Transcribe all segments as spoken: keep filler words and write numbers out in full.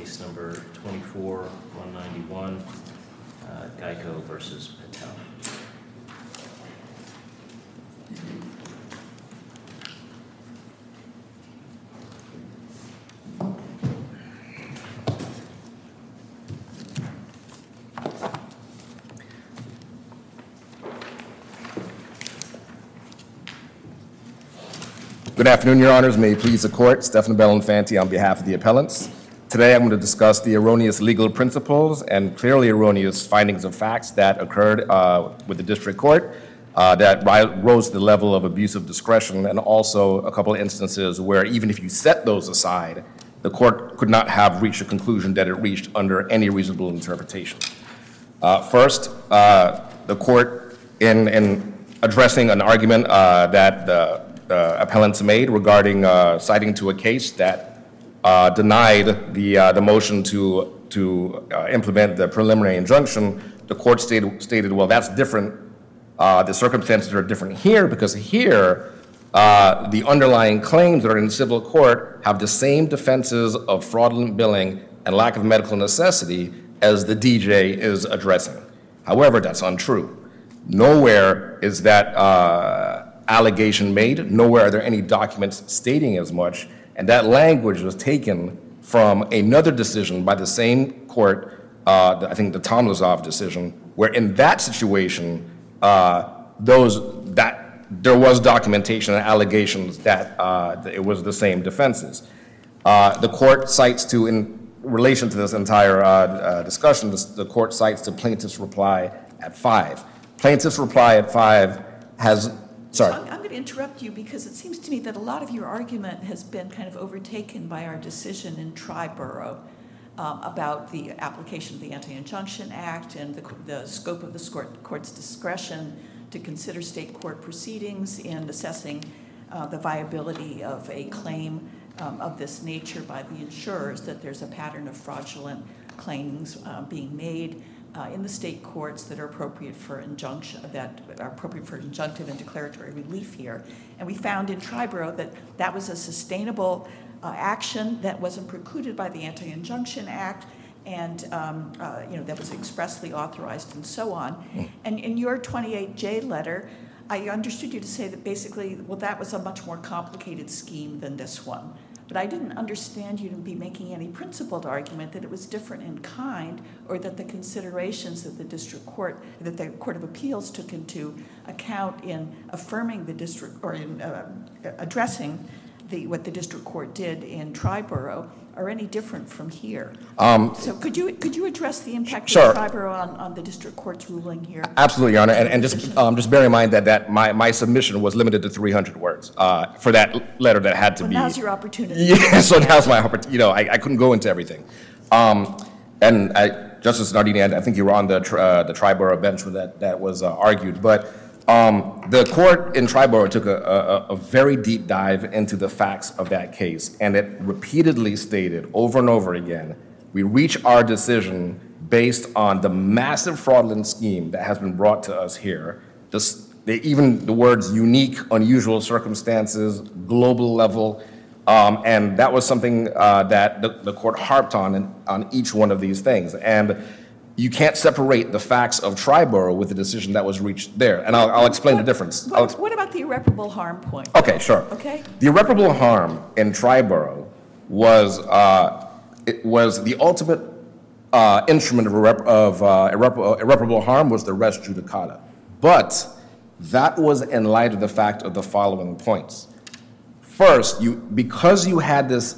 case number twenty-four one ninety-one, uh, Geico versus Patel. Good afternoon, Your Honors. May it please the Court. Stefano Bellinfanti on behalf of the appellants. Today I'm going to discuss the erroneous legal principles and clearly erroneous findings of facts that occurred uh, with the District Court uh, that rose to the level of abuse of discretion, and also a couple of instances where even if you set those aside, the Court could not have reached a conclusion that it reached under any reasonable interpretation. Uh, first, uh, the Court, in, in addressing an argument uh, that the Uh, appellants made regarding uh, citing to a case that uh, denied the uh, the motion to to uh, implement the preliminary injunction. The court stated stated, well, that's different. Uh, the circumstances are different here because here uh, the underlying claims that are in civil court have the same defenses of fraudulent billing and lack of medical necessity as the D J is addressing. However, that's untrue. Nowhere is that Uh, allegation made. Nowhere are there any documents stating as much, and that language was taken from another decision by the same court, uh, I think the Tomlazov decision, where in that situation, uh, those that there was documentation and allegations that uh, it was the same defenses. Uh, the court cites to, in relation to this entire uh, uh, discussion, this, the court cites to plaintiff's reply at five. Plaintiff's reply at five has Sorry. So I'm, I'm going to interrupt you because it seems to me that a lot of your argument has been kind of overtaken by our decision in Triborough um, about the application of the Anti-Injunction Act and the, the scope of the court, court's discretion to consider state court proceedings in assessing uh, the viability of a claim um, of this nature by the insurers, that there's a pattern of fraudulent claims uh, being made Uh, in the state courts that are appropriate for injunction, that are appropriate for injunctive and declaratory relief here. And we found in Triborough that that was a sustainable uh, action that wasn't precluded by the Anti-Injunction Act, and um, uh, you know, that was expressly authorized and so on. And in your twenty-eight J letter, I understood you to say that basically, well, that was a much more complicated scheme than this one. But I didn't understand you to be making any principled argument that it was different in kind, or that the considerations that the district court, that the Court of Appeals took into account in affirming the district, or in uh, addressing the what the district court did in Triborough, are any different from here. Um, so could you could you address the impact sure. of Triborough on, on the district court's ruling here? Absolutely, Your Honor, and, and just um, just bear in mind that, that my, my submission was limited to three hundred words uh, for that letter that had to well, be. Now's your opportunity. Yeah, so now's my opportunity. You know, I, I couldn't go into everything. Um, and I, Justice Nardini, I think you were on the uh, the Triborough bench when that that was uh, argued, but. Um, the court in Triborough took a, a, a very deep dive into the facts of that case, and it repeatedly stated over and over again, we reach our decision based on the massive fraudulent scheme that has been brought to us here. This, they, even the words unique, unusual circumstances, global level, um, and that was something uh, that the, the court harped on in, on each one of these things. And you can't separate the facts of Triborough with the decision that was reached there. And I'll, I'll explain what, the difference. What, what about the irreparable harm point? Okay, sure. Okay. The irreparable harm in Triborough was, uh, it was the ultimate uh, instrument of, irrep- of uh, irreparable, irreparable harm was the res judicata. But that was in light of the fact of the following points. First, you because you had this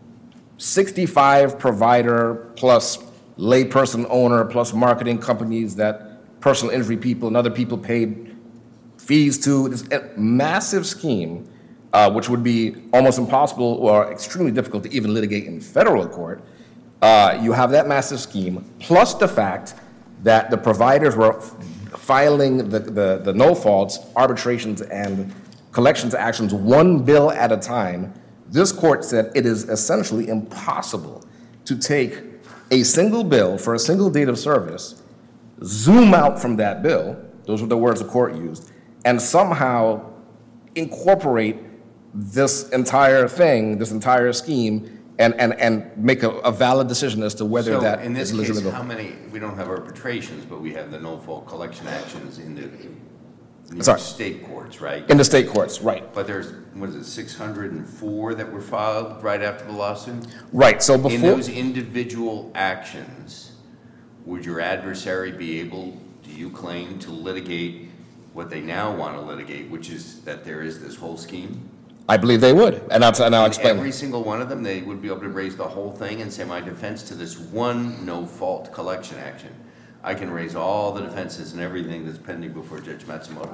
sixty-five provider plus layperson owner plus marketing companies that personal injury people and other people paid fees to, this massive scheme, uh, which would be almost impossible or extremely difficult to even litigate in federal court. Uh, you have that massive scheme, plus the fact that the providers were filing the, the, the no faults, arbitrations, and collections actions one bill at a time. This court said it is essentially impossible to take a single bill for a single date of service, zoom out from that bill, those were the words the court used, and somehow incorporate this entire thing, this entire scheme, and, and, and make a, a valid decision as to whether So that in this is case, legitimate. how many, we don't have arbitrations, but we have the no-fault collection actions in the New Sorry. York state courts, right? In the state courts, right. But there's, what is it, six hundred and four that were filed right after the lawsuit? Right, so In before, those individual actions, would your adversary be able, do you claim, to litigate what they now want to litigate, which is that there is this whole scheme? I believe they would, and I'll, and I'll In explain. every single one of them, they would be able to raise the whole thing and say, my defense to this one no-fault collection action, I can raise all the defenses and everything that's pending before Judge Matsumoto.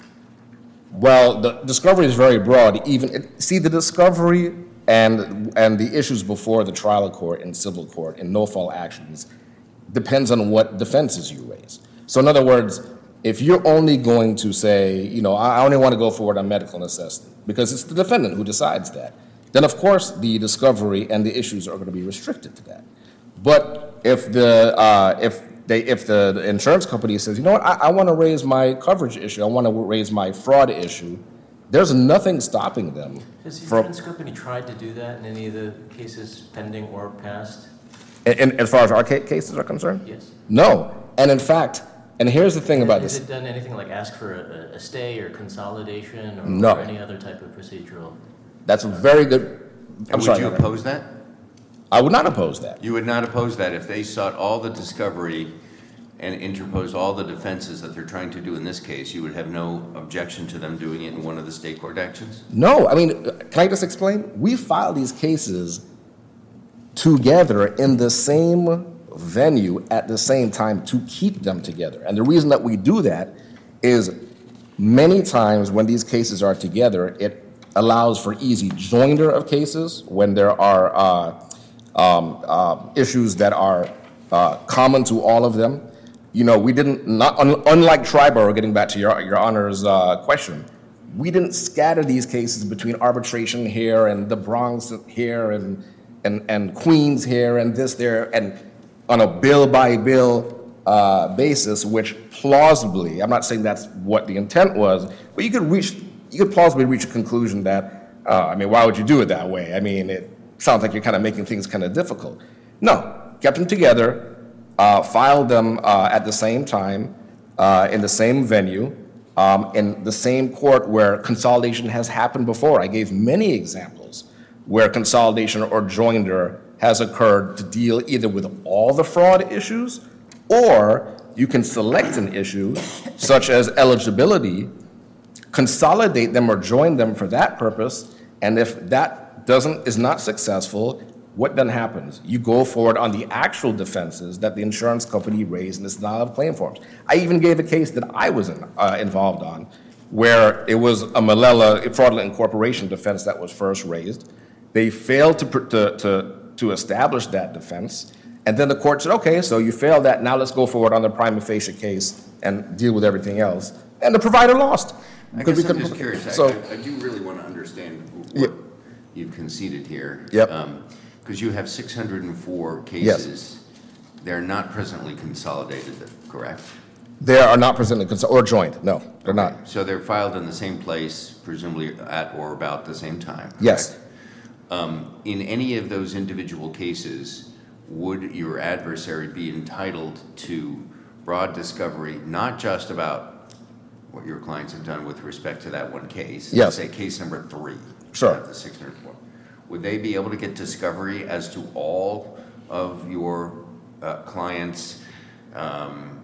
Well, the discovery is very broad. Even see the discovery and and the issues before the trial court and civil court in no-fault actions depends on what defenses you raise. So, in other words, if you're only going to say, you know, I only want to go forward on medical necessity because it's the defendant who decides that, then of course the discovery and the issues are going to be restricted to that. But if the uh, if they if the, the insurance company says, you know what, I, I want to raise my coverage issue, I want to raise my fraud issue, there's nothing stopping them Has the from. insurance company tried to do that in any of the cases pending or past? And, and as far as our ca- cases are concerned, Yes. no. And in fact, and here's the thing about Has this. it done anything like ask for a, a stay or consolidation or, No. or any other type of procedural? That's a very good. I'm And sorry. would you no, no. oppose that? I would not oppose that. You would not oppose that if they sought all the discovery and interposed all the defenses that they're trying to do in this case, you would have no objection to them doing it in one of the state court actions? No, I mean, can I just explain? We file these cases together in the same venue at the same time to keep them together. And the reason that we do that is many times when these cases are together, it allows for easy joinder of cases when there are uh, um, uh, issues that are uh, common to all of them. You know, we didn't, not un, unlike Triborough, getting back to your, your Honor's uh, question, we didn't scatter these cases between arbitration here and the Bronx here and, and, and Queens here and this there, and on a bill-by-bill uh, basis, which plausibly, I'm not saying that's what the intent was, but you could reach, you could plausibly reach a conclusion that, uh, I mean, why would you do it that way? I mean, it sounds like you're kind of making things kind of difficult. No, kept them together, uh, filed them uh, at the same time, uh, in the same venue, um, in the same court where consolidation has happened before. I gave many examples where consolidation or joinder has occurred to deal either with all the fraud issues, or you can select an issue such as eligibility, consolidate them or join them for that purpose, and if that doesn't is not successful, what then happens? You go forward on the actual defenses that the insurance company raised in its denial of claim forms. I even gave a case that I was in, uh, involved on, where it was a Malala fraudulent incorporation defense that was first raised. They failed to, to, to, to establish that defense, and then the court said, okay, so you failed that, now let's go forward on the prima facie case and deal with everything else. And the provider lost. I Because guess we I'm couldn't- just curious, I, So, I I do really want to understand what Yep. you've conceded here. Yep. Because you have six hundred and four cases. They're not presently consolidated, correct? they are not presented cons- or joined, no, they're not. So they're filed in the same place, presumably at or about the same time? Yes. correct? Um, In any of those individual cases, would your adversary be entitled to broad discovery, not just about what your clients have done with respect to that one case? Yes. Say case number three. Sure. Of the six hundred four. Would they be able to get discovery as to all of your uh, clients' um,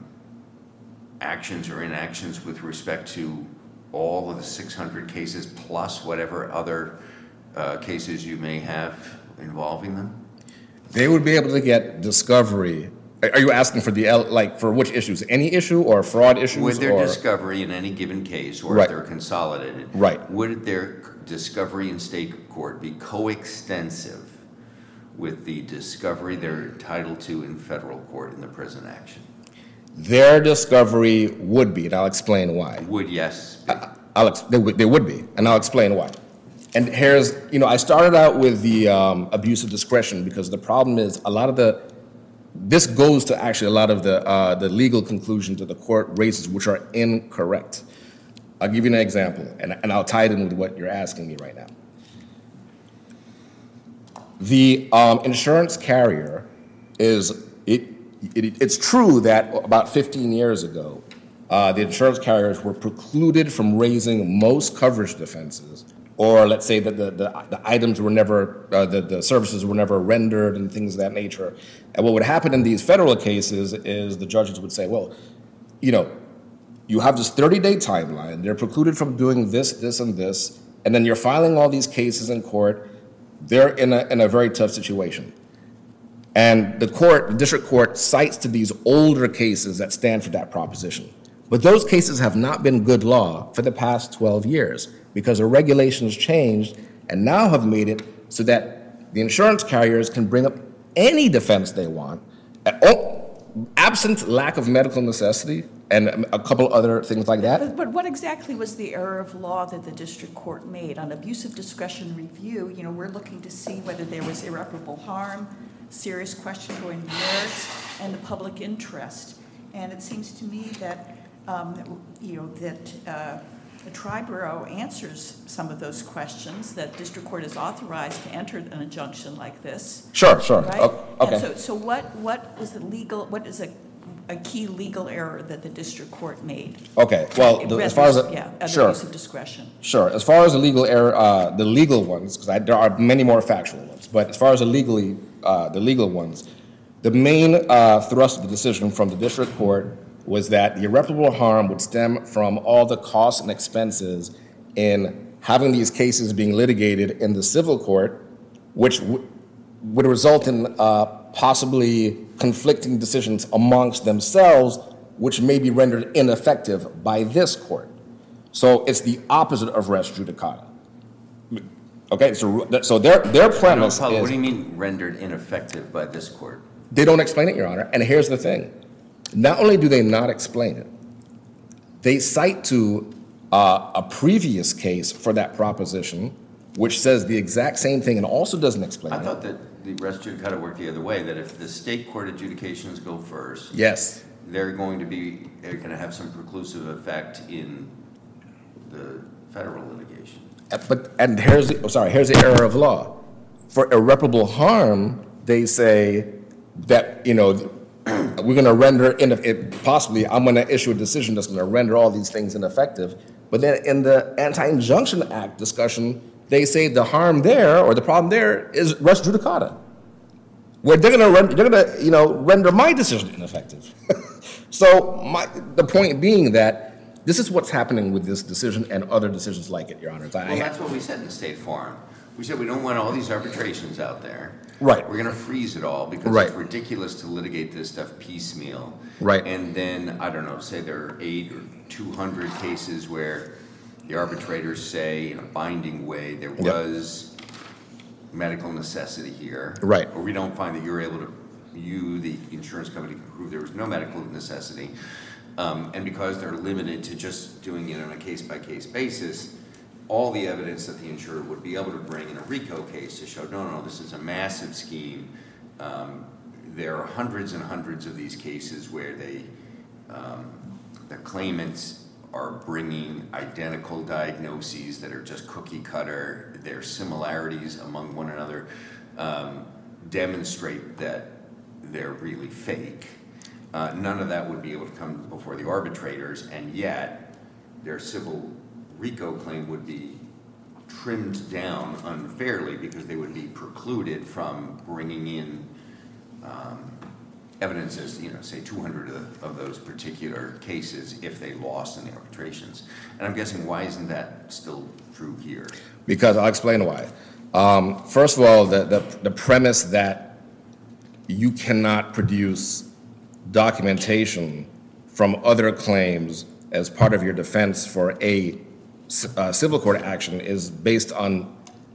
actions or inactions with respect to all of the six hundred cases plus whatever other uh, cases you may have involving them? They would be able to get discovery. Are are you asking for the, L- like, for which issues? Any issue or fraud issues? Would their or- discovery in any given case, or Right. if they're consolidated, Right. would their discovery in state court be coextensive with the discovery they're entitled to in federal court in the present action? Their discovery would be, and I'll explain why. Would yes be? I'll, ex- they would, they would be, and I'll explain why. And here's, you know, I started out with the um, abuse of discretion because the problem is a lot of the, this goes to actually a lot of the, uh, the legal conclusions that the court raises, which are incorrect. I'll give you an example, and, and I'll tie it in with what you're asking me right now. The um, insurance carrier is, it, it, it's true that about fifteen years ago, uh, the insurance carriers were precluded from raising most coverage defenses, or let's say that the, the, the items were never, uh, the, the services were never rendered and things of that nature. And what would happen in these federal cases is the judges would say, well, you know, you have this thirty-day timeline, they're precluded from doing this, this, and this, and then you're filing all these cases in court. They're in a, in a very tough situation. And the court, the district court, cites to these older cases that stand for that proposition. But those cases have not been good law for the past twelve years because the regulations changed and now have made it so that the insurance carriers can bring up any defense they want, at all, absent lack of medical necessity and a couple other things like that. But, but what exactly was the error of law that the district court made? On abuse of discretion review, you know, we're looking to see whether there was irreparable harm, serious question going to merits, and the public interest. And it seems to me that, um, you know, that uh, the Triborough answers some of those questions, that district court is authorized to enter an injunction like this. Sure, sure. Right? O- Okay. And so, so what, what was the legal, what is a, a key legal error that the district court made? Okay, well, the- as far as, the- Yeah, under sure. abuse of discretion. Sure. As far as the legal error, uh, the legal ones, because there are many more factual ones, but as far as the legally, uh, the legal ones, the main uh, thrust of the decision from the district court was that the irreparable harm would stem from all the costs and expenses in having these cases being litigated in the civil court, which w- would result in uh, possibly conflicting decisions amongst themselves, which may be rendered ineffective by this court. So it's the opposite of res judicata. Okay, so so their their premise Paulo, is what do you mean rendered ineffective by this court? they don't explain it, Your Honor. And here's the thing: not only do they not explain it, they cite to uh, a previous case for that proposition, which says the exact same thing and also doesn't explain I it. thought that the res judicata worked the other way, that if the state court adjudications go first, Yes. they're going to be, they're going to have some preclusive effect in the federal litigation. Uh, But, and here's, the, oh, sorry, here's the error of law. For irreparable harm, they say that, you know, we're going to render, in, it, possibly, I'm going to issue a decision that's going to render all these things ineffective. But then in the Anti-Injunction Act discussion, they say the harm there, or the problem there, is res judicata. Where they're going to, render, they're going to, you know, render my decision ineffective. So my, the point being that this is what's happening with this decision and other decisions like it, Your Honor. I- Well, that's what we said in State Farm. We said we don't want all these arbitrations out there. Right. We're gonna freeze it all because Right. it's ridiculous to litigate this stuff piecemeal. Right. And then, I don't know, say there are eight or two hundred cases where the arbitrators say in a binding way there Yep. was medical necessity here. Right. Or we don't find that you're able to, you, the insurance company, can prove there was no medical necessity. Um, and because they're limited to just doing it on a case-by-case basis, all the evidence that the insurer would be able to bring in a RICO case to show, no, no, this is a massive scheme. Um, there are hundreds and hundreds of these cases where they, um, the claimants are bringing identical diagnoses that are just cookie cutter. Their similarities among one another um, demonstrate that they're really fake. Uh, none of that would be able to come before the arbitrators, and yet their civil RICO claim would be trimmed down unfairly because they would be precluded from bringing in um, evidence as, you know, say two hundred of, of those particular cases if they lost in the arbitrations. And I'm guessing, why isn't that still true here? Because I'll explain why. Um, first of all, the, the, the premise that you cannot produce documentation from other claims as part of your defense for a uh, civil court action is based on,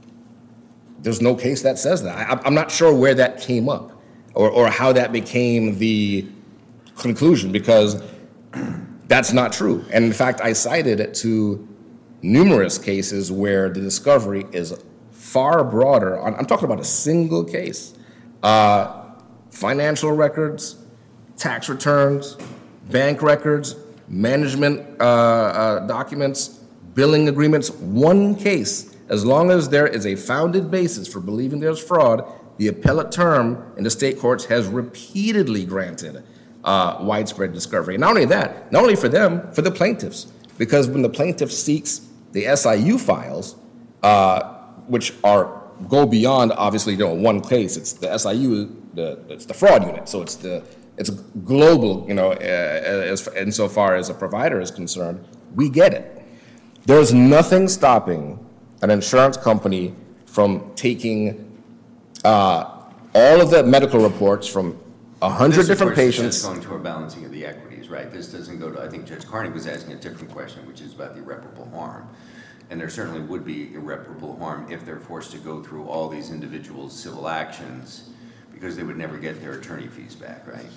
there's no case that says that. I, I'm not sure where that came up or, or how that became the conclusion, because that's not true. And in fact, I cited it to numerous cases where the discovery is far broader. I'm talking about a single case. Uh, financial records, tax returns, bank records, management uh, uh, documents, billing agreements, one case As long as there is a founded basis for believing there's fraud, the appellate term in the state courts has repeatedly granted uh, widespread discovery. And not only that, not only for them, for the plaintiffs. Because when the plaintiff seeks the S I U files, uh, which are go beyond obviously you know one case, it's the S I U, the it's the fraud unit, so it's the it's global, you know, uh, as insofar as a provider is concerned, we get it. There's nothing stopping an insurance company from taking uh, all of the medical reports from a hundred different patients. This, of course, is just going to a balancing of the equities, right? This doesn't go to, I think Judge Carney was asking a different question, which is about the irreparable harm. And there certainly would be irreparable harm if they're forced to go through all these individuals' civil actions because they would never get their attorney fees back, right?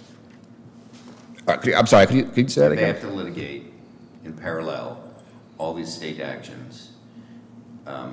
Uh, could you, I'm sorry, could you, could you say that They again? have to litigate in parallel all these state actions. Um,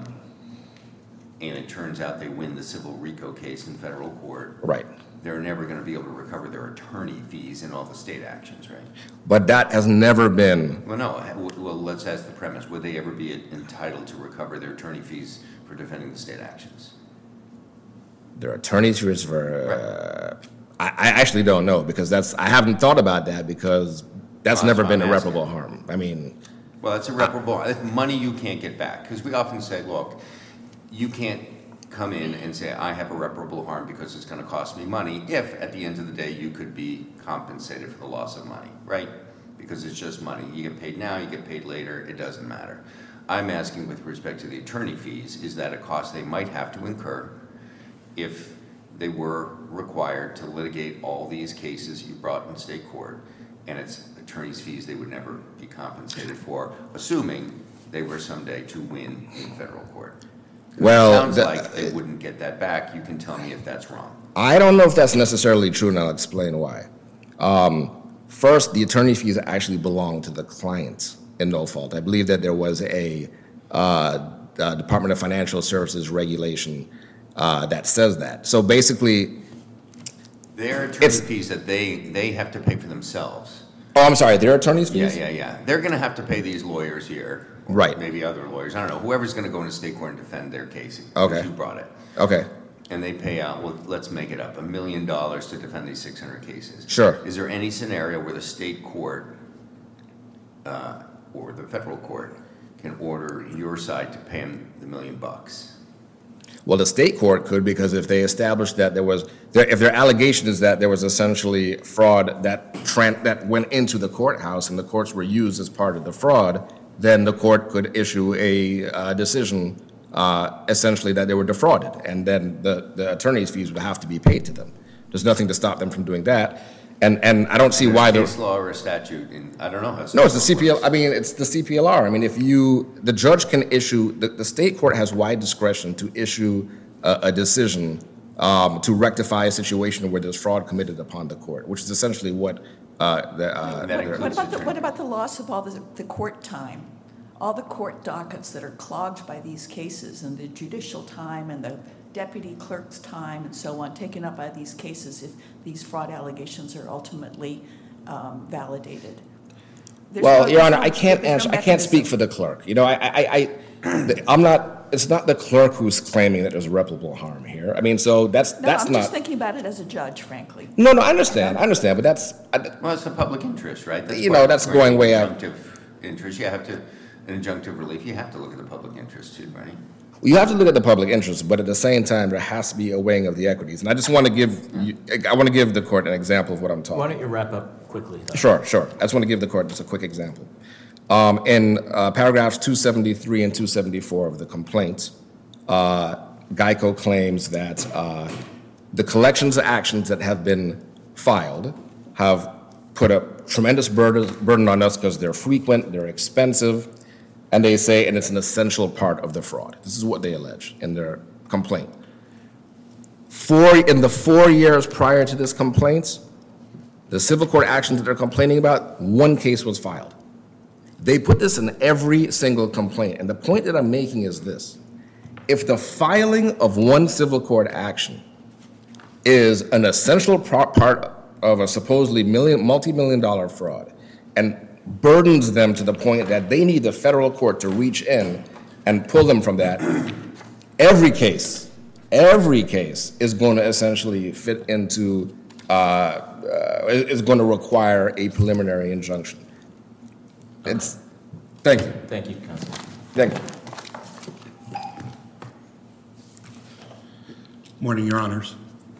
and it turns out they win the civil RICO case in federal court. Right. They're never going to be able to recover their attorney fees in all the state actions, right? But that has never been. Well, no, well, let's ask the premise. Would they ever be entitled to recover their attorney fees for defending the state actions? Their attorneys fees for. Uh, I, I actually don't know because that's I haven't thought about that because that's Well, never that's been what I'm irreparable asking. harm. I mean, Well, it's irreparable. It's money you can't get back. Because we often say, look, you can't come in and say, I have irreparable harm because it's going to cost me money, if at the end of the day you could be compensated for the loss of money, right? Because it's just money. You get paid now, you get paid later, it doesn't matter. I'm asking with respect to the attorney fees, is that a cost they might have to incur if they were required to litigate all these cases you brought in state court, and it's attorney's fees they would never be compensated for, assuming they were someday to win in federal court. Well, It sounds the- like they wouldn't get that back. You can tell me if that's wrong. I don't know if that's necessarily true, and I'll explain why. Um, first, the attorney fees actually belong to the client in no fault. I believe that there was a uh, uh, Department of Financial Services regulation uh, that says that. So basically, Their attorney It's- fees that they, they have to pay for themselves. oh, I'm sorry, their attorney's Yeah, fees? yeah, yeah. They're going to have to pay these lawyers here. Right. Maybe other lawyers. I don't know. Whoever's going to go into state court and defend their case. Okay. You brought it. Okay, And they pay out, well, let's make it up, a million dollars to defend these six hundred cases. Sure. Is there any scenario where the state court uh, or the federal court can order your side to pay them the million bucks? well, the state court could, because if they established that there was, there- if their allegation is that there was essentially fraud that tran that went into the courthouse and the courts were used as part of the fraud, then the court could issue a uh, decision uh, essentially that they were defrauded, and then the, the attorney's fees would have to be paid to them. There's nothing to stop them from doing that, and, and I don't see why There's the. case law or a statute, in I don't know how. No, it's the state C P L, law I mean, it's the C P L R. I mean, if you, the judge can issue, the, the state court has wide discretion to issue a, a decision um, to rectify a situation where there's fraud committed upon the court, which is essentially what uh, the. uh, That the- includes What about the, attorney. what about the loss of all the, the court time? All the court dockets that are clogged by these cases and the judicial time and the deputy clerk's time and so on taken up by these cases if these fraud allegations are ultimately um, validated? There's Well, no- Your there's Honor, no- I can't there's answer, no I can't speak mechanism. for the clerk. You know, I, I, I, I'm not, it's not the clerk who's claiming that there's irreparable harm here. I mean, so that's, No, that's I'm just not. thinking about it as a judge, frankly. No, no, I understand, I understand, but that's, I- Well, it's the public interest, right? That's You why- know, that's why going way out. Injunctive interest, you have to, an injunctive relief, you have to look at the public interest too, right? you have to look at the public interest, but at the same time, there has to be a weighing of the equities. And I just want to give, you- I want to give the court an example of what I'm talking Why about. don't you wrap up quickly, though? Sure, sure. I just want to give the court just a quick example. Um, in uh, paragraphs two seventy-three and two seventy-four of the complaint, uh, Geico claims that uh, the collections actions that have been filed have put a tremendous burden, burden on us because they're frequent, they're expensive, and they say, and it's an essential part of the fraud. This is what they allege in their complaint. Four, in the four years prior to this complaint, the civil court actions that they're complaining about, one case was filed. They put this in every single complaint, and the point that I'm making is this. If the filing of one civil court action is an essential pro- part of a supposedly million, multi-million dollar fraud and burdens them to the point that they need the federal court to reach in and pull them from that, every case, every case is going to essentially fit into, uh, uh, is going to require a preliminary injunction. It's, thank you, Thank you, Councilman. thank you. Morning, Your Honors.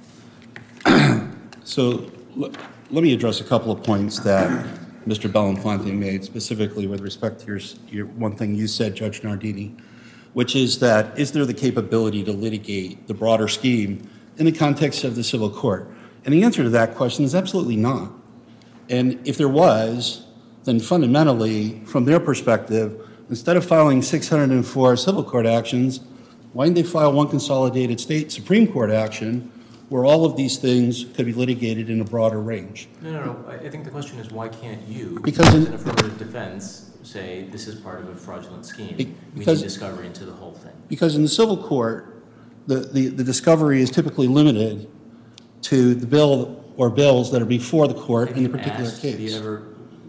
So l- let me address a couple of points that Mister Belenfante made, specifically with respect to your, s- your, one thing you said, Judge Nardini, which is that, is there the capability to litigate the broader scheme in the context of the civil court? And the answer to that question is absolutely not. And if there was, then fundamentally, from their perspective, instead of filing six hundred four civil court actions, why didn't they file one consolidated state Supreme Court action where all of these things could be litigated in a broader range? No, no, no. I I think the question is, why can't you, Because as in- an affirmative defense, say this is part of a fraudulent scheme? Be- We need because- discovery into the whole thing. Because in the civil court, the, the, the discovery is typically limited to the bill or bills that are before the court Have in the you particular asked, Have you case. ever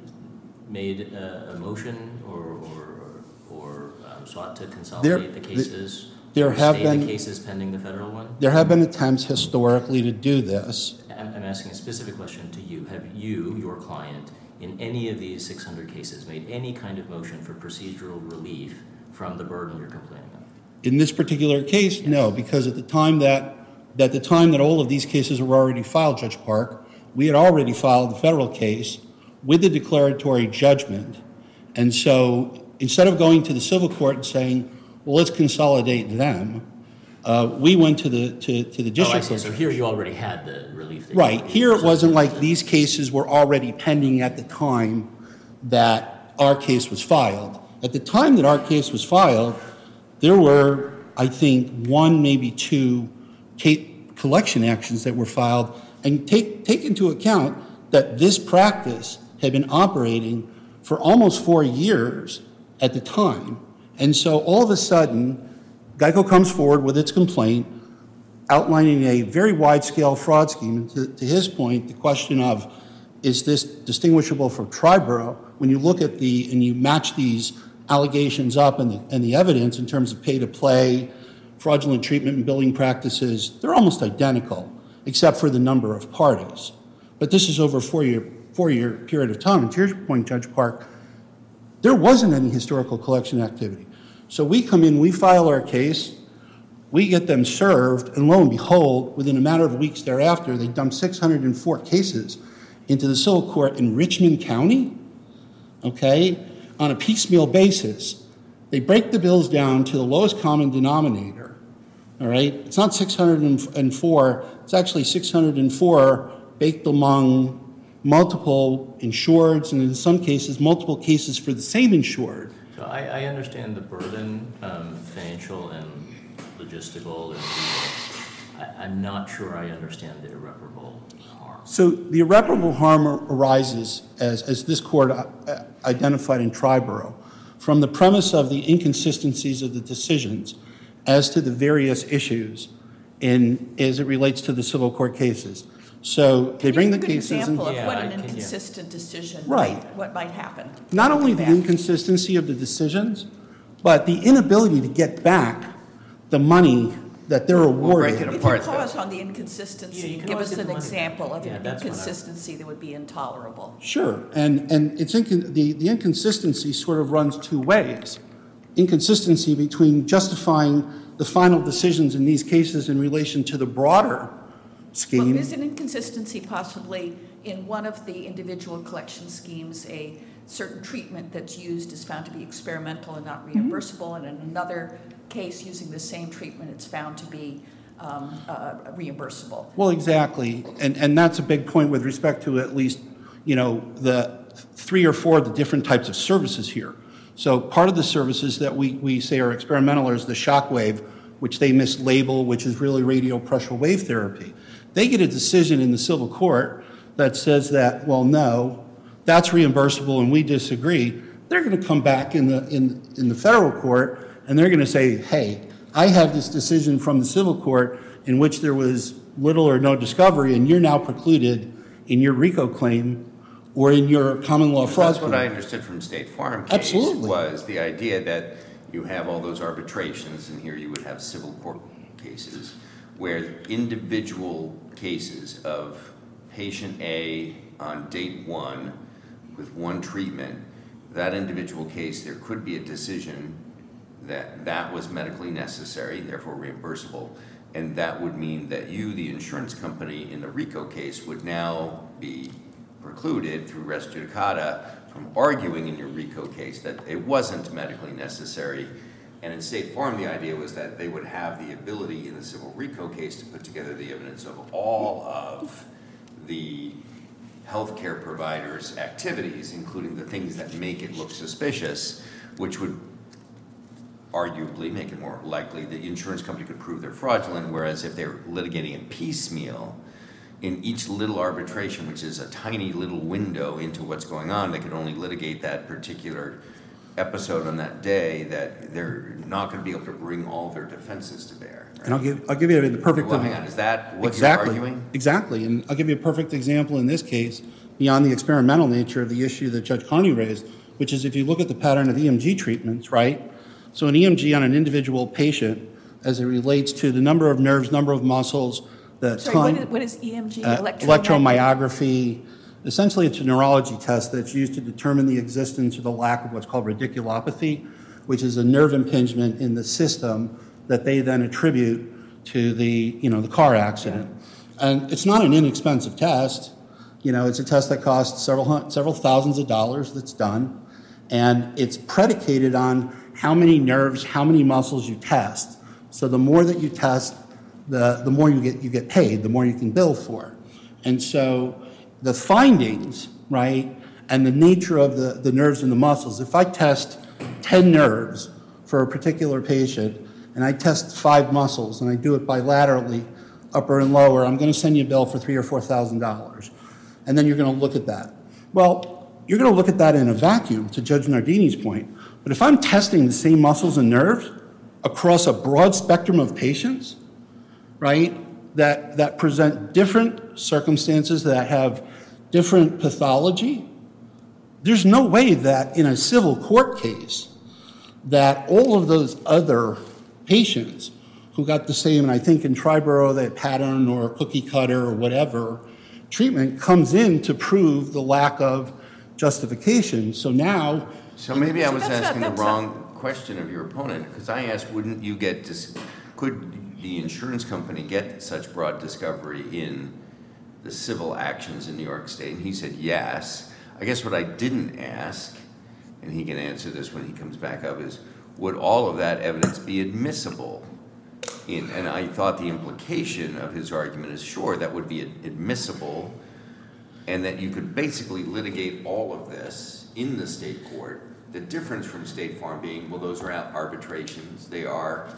made a, a motion or, or, or um, sought to consolidate the the- cases? there or have stay been- the cases pending the federal one? There have been attempts historically to do this. I'm, I'm asking a specific question to you. Have you, your client, in any of these six hundred cases, made any kind of motion for procedural relief from the burden you're complaining of? In this particular case, no, because at the time that, at the time that all of these cases were already filed, Judge Park, we had already filed the federal case with the declaratory judgment. And so instead of going to the civil court and saying, well, let's consolidate them, uh, we went to the, to, to the Oh, I district see. court. So here you already had the relief. that you Right. needed. Here it So- wasn't like these cases were already pending at the time that our case was filed. At the time that our case was filed, there were, I think, one, maybe two ca- collection actions that were filed. And take, take into account that this practice had been operating for almost four years at the time. And so all of a sudden, Geico comes forward with its complaint outlining a very wide-scale fraud scheme. And to, to his point, the question of, is this distinguishable from Triborough? When you look at the, and you match these allegations up and the, and the evidence in terms of pay-to-play, fraudulent treatment and billing practices, they're almost identical, except for the number of parties. But this is over a four-year, four-year period of time. And to your point, Judge Park, there wasn't any historical collection activity. So we come in, we file our case, we get them served, and lo and behold, within a matter of weeks thereafter, they dump six hundred four cases into the civil court in Richmond County, okay, on a piecemeal basis. They break the bills down to the lowest common denominator, all right? It's not six hundred four, it's actually six hundred four baked among multiple insureds, and in some cases, multiple cases for the same insured. So I, I understand the burden, um, financial and logistical and legal. I, I'm not sure I understand the irreparable harm. So the irreparable harm arises, as, as this court uh, identified in Triborough, from the premise of the inconsistencies of the decisions as to the various issues in, as it relates to the civil court cases. So they bring the Can you cases give an and example of Yeah, what I an can- yeah. inconsistent decision Right. might, what might happen? not only Do the that. inconsistency of the decisions, but the inability to get back the money that they're break awarded. it If you apart, though. pause on the Yeah, inconsistency, you can give always us get an the money. example of Yeah, an that's what I- inconsistency that would be intolerable. Sure, and, and it's incon- the, the inconsistency sort of runs two ways. Inconsistency between justifying the final decisions in these cases in relation to the broader Well, scheme. is an inconsistency possibly in one of the individual collection schemes, a certain treatment that's used is found to be experimental and not reimbursable, and in another case using the same treatment, it's found to be um, uh, reimbursable? Well, exactly, and, and that's a big point with respect to at least, you know, the three or four of the different types of services here. So part of the services that we, we say are experimental is the shockwave, which they mislabel, which is really radio pressure wave therapy. They get a decision in the civil court that says that, well, no, that's reimbursable and we disagree. They're going to come back in the, in, in the federal court and they're going to say, hey, I have this decision from the civil court in which there was little or no discovery and you're now precluded in your RICO claim or in your common law fraud That's what I claim. understood from State Farm case. Absolutely. Was the idea that you have all those arbitrations, and here you would have civil court cases, where individual cases of patient A on date one with one treatment, that individual case, there could be a decision that that was medically necessary, therefore reimbursable, and that would mean that you, the insurance company, in the RICO case would now be precluded through res judicata from arguing in your RICO case that it wasn't medically necessary. And in State Farm, the idea was that they would have the ability in the civil RICO case to put together the evidence of all of the healthcare providers' activities, including the things that make it look suspicious, which would arguably make it more likely the insurance company could prove they're fraudulent, whereas if they're litigating it piecemeal, in each little arbitration, which is a tiny little window into what's going on, they could only litigate that particular episode on that day, that they're not going to be able to bring all their defenses to bear. Right? And I'll give, I'll give you the perfect... Well, hang on, is that what exactly, you're arguing? Exactly, and I'll give you a perfect example in this case, beyond the experimental nature of the issue that Judge Carney raised, which is if you look at the pattern of E M G treatments, right? So an E M G on an individual patient, as it relates to the number of nerves, number of muscles, the Sorry, time... what is, what is E M G? Uh, Electromyography? electromyography. Essentially, it's a neurology test that's used to determine the existence or the lack of what's called radiculopathy, which is a nerve impingement in the system that they then attribute to the, you know, the car accident. Yeah. And it's not an inexpensive test. You know, it's a test that costs several hun- several thousands of dollars that's done, and it's predicated on how many nerves, how many muscles you test. So the more that you test, the the more you get you get paid, the more you can bill for. And so the findings, right, and the nature of the, the nerves and the muscles, if I test ten nerves for a particular patient and I test five muscles and I do it bilaterally, upper and lower, I'm going to send you a bill for three or four thousand dollars. And then you're going to look at that. Well, you're going to look at that in a vacuum, to Judge Nardini's point. But if I'm testing the same muscles and nerves across a broad spectrum of patients, right, that, that present different circumstances, that have different pathology, there's no way that in a civil court case that all of those other patients who got the same, and I think in Triborough that pattern or cookie cutter or whatever treatment comes in to prove the lack of justification. So now... So maybe I So was that's not- asking the that's wrong not- question of your opponent, because I asked, wouldn't you get, dis- could the insurance company get such broad discovery in the civil actions in New York State? And he said yes. I guess what I didn't ask, and he can answer this when he comes back up, is would all of that evidence be admissible? In, and I thought the implication of his argument is sure, that would be admissible, and that you could basically litigate all of this in the state court. The difference from State Farm being, well, those are arbitrations. They are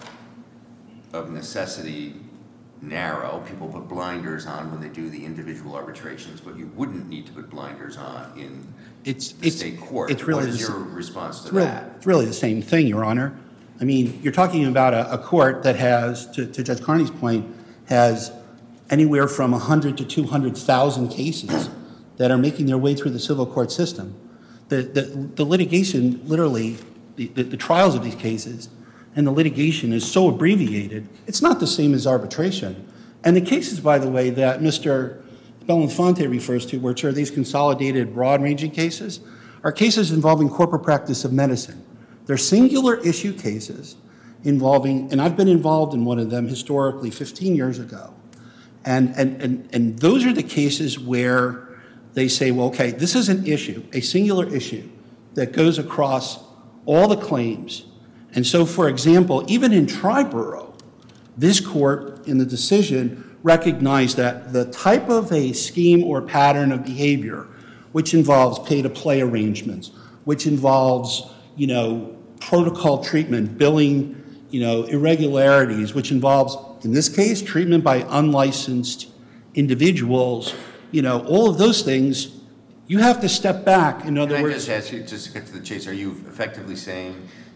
of necessity narrow. People put blinders on when they do the individual arbitrations, but you wouldn't need to put blinders on in It's, the it's, state court. it's really What is the, your response to it's really, that? it's really the same thing, Your Honor. I mean, you're talking about a, a court that has, to, to Judge Carney's point, has anywhere from one hundred to two hundred thousand cases that are making their way through the civil court system. The, the, the litigation, literally, the, the, the trials of these cases and the litigation is so abbreviated, it's not the same as arbitration. And the cases, by the way, that Mister Belinfante refers to, which are these consolidated, broad-ranging cases, are cases involving corporate practice of medicine. They're singular issue cases involving, and I've been involved in one of them historically fifteen years ago. And, and, and, and those are the cases where they say, well, okay, this is an issue, a singular issue that goes across all the claims. And so, for example, even in Triborough, this court in the decision recognized that the type of a scheme or pattern of behavior, which involves pay-to-play arrangements, which involves, you know, protocol treatment, billing, you know, irregularities, which involves, in this case, treatment by unlicensed individuals, you know, all of those things, you have to step back. In other Can I words, just ask you, just to get to the chase, are you effectively saying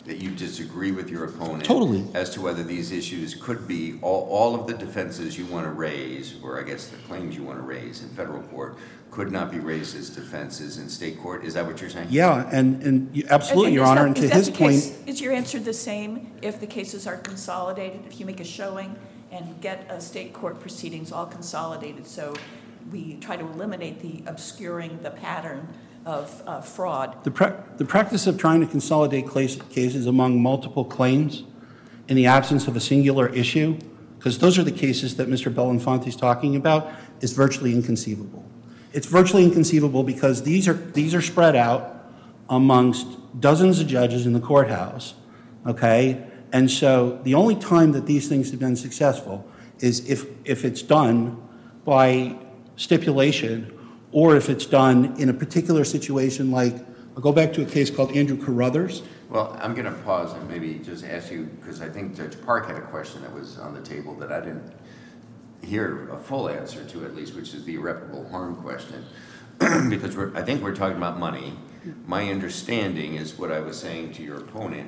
that you disagree with your opponent. Totally. As to whether these issues could be, all, all of the defenses you want to raise, or I guess the claims you want to raise in federal court, could not be raised as defenses in state court. Is that what you're saying? Yeah, and, and you- absolutely, And- Your and is Honor, that- and to is that his the point, case- Is your answer the same if the cases are consolidated, if you make a showing and get a state court proceedings all consolidated, so we try to eliminate the obscuring the pattern of uh, fraud? the, pra- the practice of trying to consolidate clas- cases among multiple claims in the absence of a singular issue, because those are the cases that Mister Belinfanti is talking about, is virtually inconceivable. It's virtually inconceivable because these are, these are spread out amongst dozens of judges in the courthouse, okay? And so the only time that these things have been successful is if, if it's done by stipulation, or if it's done in a particular situation like, I'll go back to a case called Andrew Carruthers. Well, I'm going to pause and maybe just ask you, because I think Judge Park had a question that was on the table that I didn't hear a full answer to, at least, which is the irreparable harm question. Because we're, I think we're talking about money. My understanding is what I was saying to your opponent,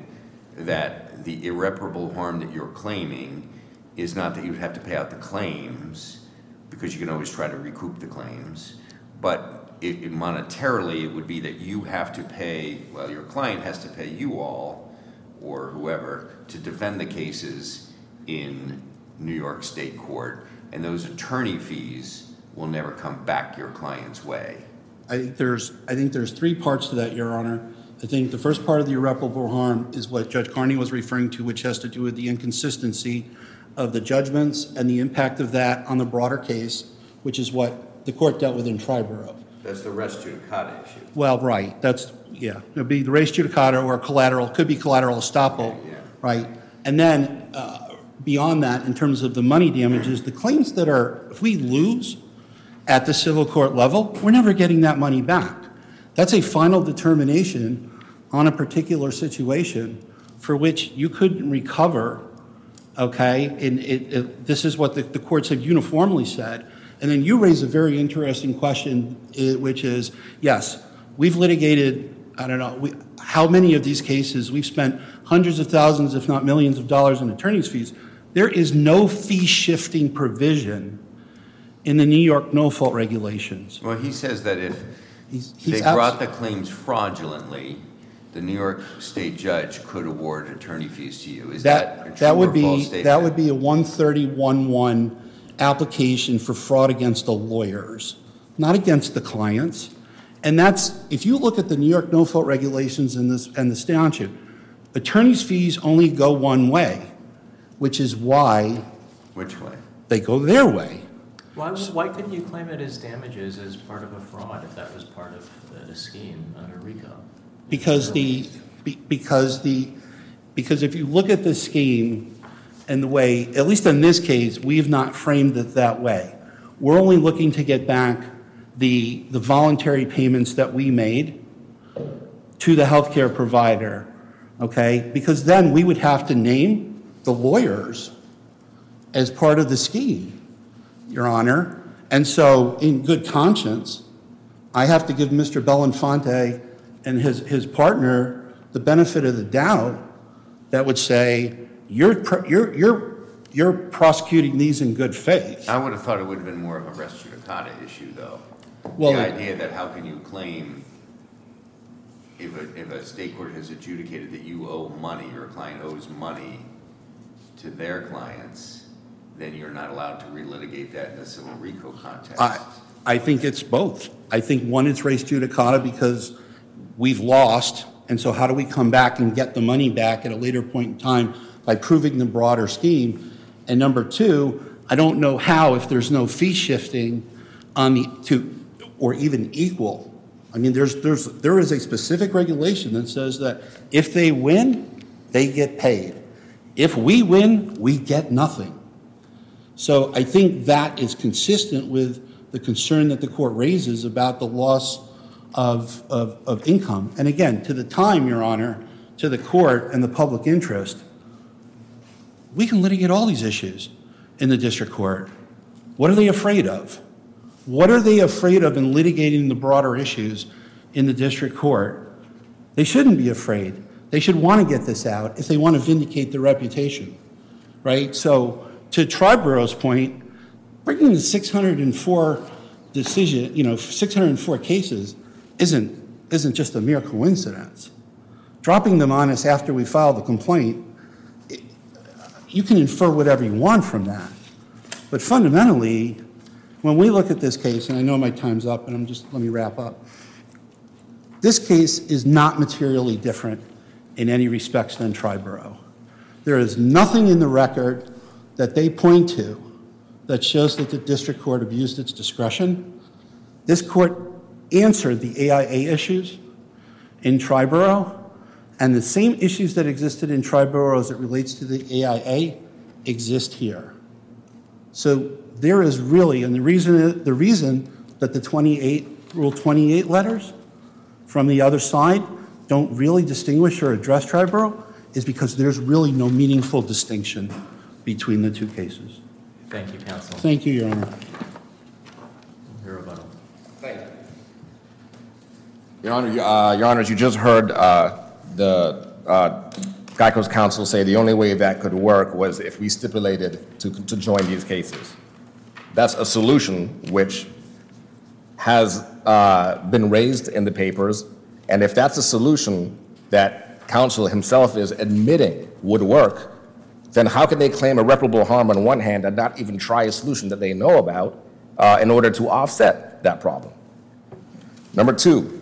that the irreparable harm that you're claiming is not that you'd have to pay out the claims, because you can always try to recoup the claims, but it, it monetarily it would be that you have to pay, well, your client has to pay you all, or whoever, to defend the cases in New York State Court, and those attorney fees will never come back your client's way. I think there's, I think there's three parts to that, Your Honor. I think the first part of the irreparable harm is what Judge Carney was referring to, which has to do with the inconsistency of the judgments and the impact of that on the broader case, which is what the court dealt with in Triborough. That's the res judicata issue. Well, right, that's, yeah, it'd be the res judicata or collateral, could be collateral estoppel, Yeah. right? And then uh, beyond that, in terms of the money damages, the claims that are, if we lose at the civil court level, we're never getting that money back. That's a final determination on a particular situation for which you couldn't recover, okay? And it, it, this is what the, the courts have uniformly said. And then you raise a very interesting question, eh, which is, yes, we've litigated, I don't know, we, how many of these cases, we've spent hundreds of thousands, if not millions of dollars in attorney's fees. There is no fee-shifting provision in the New York no-fault regulations. Well, he says that if He's, he's they abs- brought the claims fraudulently, the New York State judge could award attorney fees to you. Is that, That, a true that would or false be, statement? that would be a one thirty-one one application for fraud against the lawyers, not against the clients. And that's, if you look at the New York no-fault regulations and this, and the statute, attorney's fees only go one way, which is why Which way? they go their way. Why, why couldn't you claim it as damages as part of a fraud if that was part of the scheme under RICO? Because the, be- because the, because if you look at the scheme and the way, at least in this case, we've not framed it that way. We're only looking to get back the, the voluntary payments that we made to the healthcare provider, okay? Because then we would have to name the lawyers as part of the scheme, Your Honor. And so in good conscience, I have to give Mister Belinfante and his, his partner the benefit of the doubt that would say, you're, pr- you're, you're, you're prosecuting these in good faith. I would have thought it would have been more of a res judicata issue, though. Well, The idea that how can you claim, if a, if a state court has adjudicated that you owe money, your client owes money to their clients, then you're not allowed to relitigate that in the civil RICO context. I, I think it's both. I think one, it's res judicata because we've lost, and so how do we come back and get the money back at a later point in time by proving the broader scheme? And number two, I don't know how, if there's no fee shifting on the, to, or even equal. I mean, there's, there's, there is a specific regulation that says that if they win, they get paid. If we win, we get nothing. So I think that is consistent with the concern that the court raises about the loss of, of, of income. And again, to the time, Your Honor, to the court and the public interest, we can litigate all these issues in the district court. What are they afraid of? What are they afraid of in litigating the broader issues in the district court? They shouldn't be afraid. They should want to get this out if they want to vindicate their reputation, right? So to Triborough's point, bringing the six hundred four decision, you know, six hundred four cases isn't, isn't just a mere coincidence. Dropping them on us after we filed the complaint, it, you can infer whatever you want from that. But fundamentally, when we look at this case, and I know my time's up, and I'm just, let me wrap up. This case is not materially different in any respects than Triborough. There is nothing in the record that they point to that shows that the district court abused its discretion. This court answered the A I A issues in Triborough, and the same issues that existed in Triborough as it relates to the A I A exist here. So there is really, and the reason, the reason that the twenty-eight, Rule twenty-eight letters from the other side don't really distinguish or address Triborough is because there's really no meaningful distinction between the two cases. Thank you, counsel. Thank you, Your Honor. Your rebuttal. Thank you. Your Honor, uh, Your Honors, you just heard uh, the uh, Geico's counsel say the only way that could work was if we stipulated to, to join these cases. That's a solution which has uh, been raised in the papers, and if that's a solution that counsel himself is admitting would work, then how can they claim irreparable harm on one hand and not even try a solution that they know about uh, in order to offset that problem? Number two,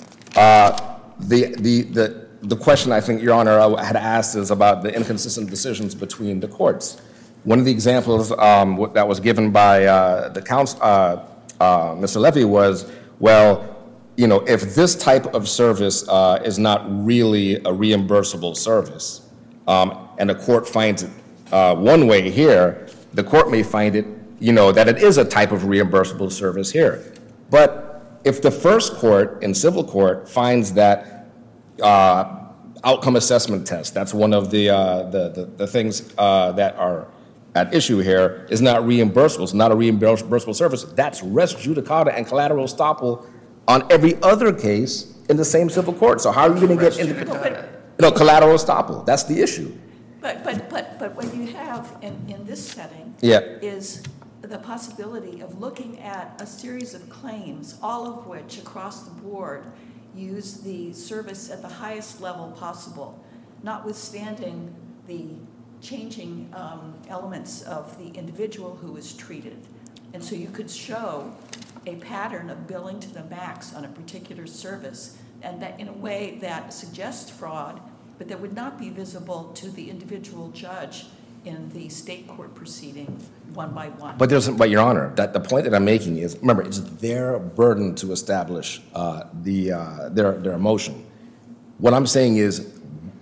uh, the, the, the, the question I think Your Honor had asked is about the inconsistent decisions between the courts. One of the examples um, that was given by uh, the counsel, uh, uh, Mister Levy was, well, you know, if this type of service uh, is not really a reimbursable service, um, and the court finds it uh, one way here, the court may find it, you know, that it is a type of reimbursable service here. But if the first court in civil court finds that uh, outcome assessment test, that's one of the, uh, the, the, the things uh, that are at issue here, is not reimbursable, it's not a reimbursable service, that's res judicata and collateral estoppel on every other case in the same civil court. So how are you going to get into no, collateral estoppel? That's the issue. But, but, but, but what you have in, in this setting Yeah. is the possibility of looking at a series of claims, all of which across the board use the service at the highest level possible, notwithstanding the changing um, elements of the individual who is treated. And so you could show a pattern of billing to the max on a particular service, and that in a way that suggests fraud, but that would not be visible to the individual judge in the state court proceeding one by one. But there's, but Your Honor, that the point that I'm making is, remember, it's their burden to establish uh, the uh, their their motion. What I'm saying is,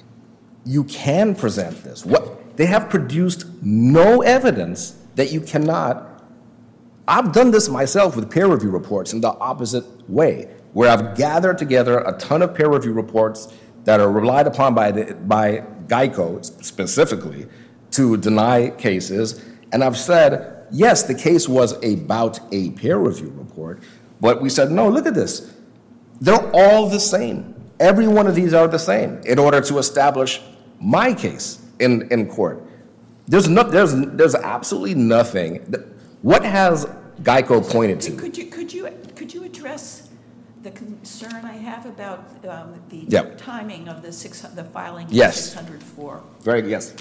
you can present this. What they have produced no evidence that you cannot. I've done this myself with peer review reports in the opposite way, where I've gathered together a ton of peer review reports that are relied upon by the, by Geico specifically to deny cases, and I've said, yes, the case was about a peer review report, but we said, no, look at this. They're all the same. Every one of these are the same in order to establish my case in, in court. There's, no, there's, there's absolutely nothing. That, what has Geico pointed to? Could you, could you, could you address the concern I have about um, the Yep. timing of the six, the filing of Yes. six hundred four? Very, yes.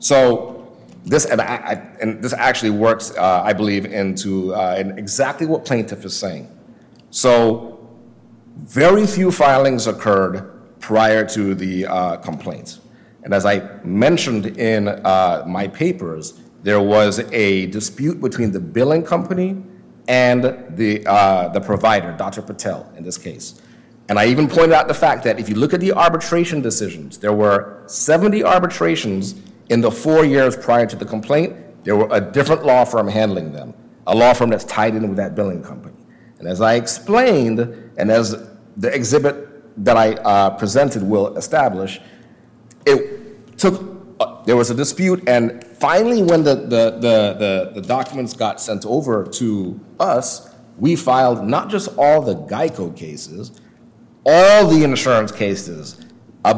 So this, and, I, I, and this actually works, uh, I believe, into uh, in exactly what plaintiff is saying. So very few filings occurred prior to the uh, complaint. And as I mentioned in uh, my papers, there was a dispute between the billing company and the, uh, the provider, Doctor Patel, in this case. And I even pointed out the fact that if you look at the arbitration decisions, there were seventy arbitrations in the four years prior to the complaint. There were a different law firm handling them, a law firm that's tied in with that billing company. And as I explained, and as the exhibit that I uh, presented will establish, it took, uh, there was a dispute, and finally when the, the, the, the, the documents got sent over to us, we filed not just all the Geico cases, all the insurance cases about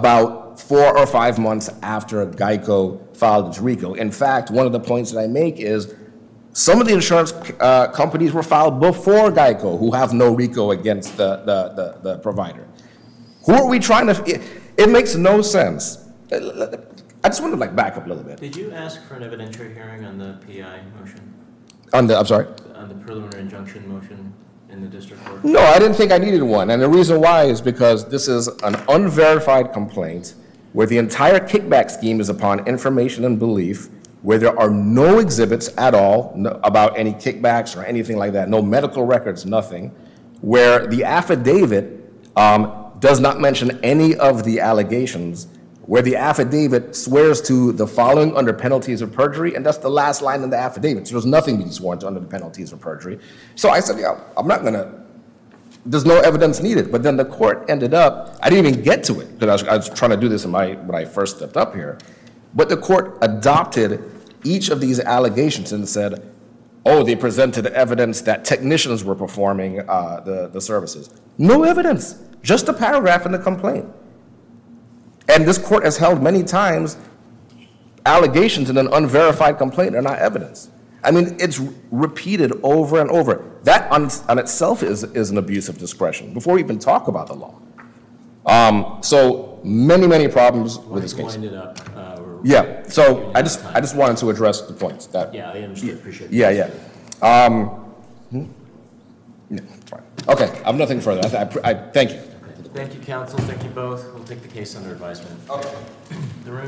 about four or five months after Geico filed its RICO. In fact, one of the points that I make is some of the insurance uh, companies were filed before Geico, who have no RICO against the, the, the, the provider. Who are we trying to, it, it makes no sense. I just want to like back up a little bit. Did you ask for an evidentiary hearing on the P I motion, On the, I'm sorry? on the preliminary injunction motion in the district court? No, I didn't think I needed one. And the reason why is because this is an unverified complaint where the entire kickback scheme is upon information and belief, where there are no exhibits at all no, about any kickbacks or anything like that, no medical records, nothing, where the affidavit um, does not mention any of the allegations, where the affidavit swears to the following under penalties of perjury, and that's the last line in the affidavit. So there's nothing being sworn to under the penalties of perjury. So I said, yeah, I'm not gonna, there's no evidence needed. But then the court ended up, I didn't even get to it, because I was, I was trying to do this in my, when I first stepped up here. But the court adopted each of these allegations and said, oh, they presented evidence that technicians were performing uh, the, the services. No evidence, just a paragraph in the complaint. And this court has held many times allegations in an unverified complaint are not evidence. I mean, it's repeated over and over. That on, on itself is, is an abuse of discretion, before we even talk about the law. Um, so many, many problems with this case. Wind it up. Uh, we're- Yeah, so we're I just, out of I just wanted to address the points that. Yeah, I understood, appreciate it. Yeah, yeah. Um, hmm? Yeah, fine. Okay, I have nothing further. I, I, I, thank you. Okay. Thank you, counsel, thank you both. We'll take the case under advisement. Okay. The remaining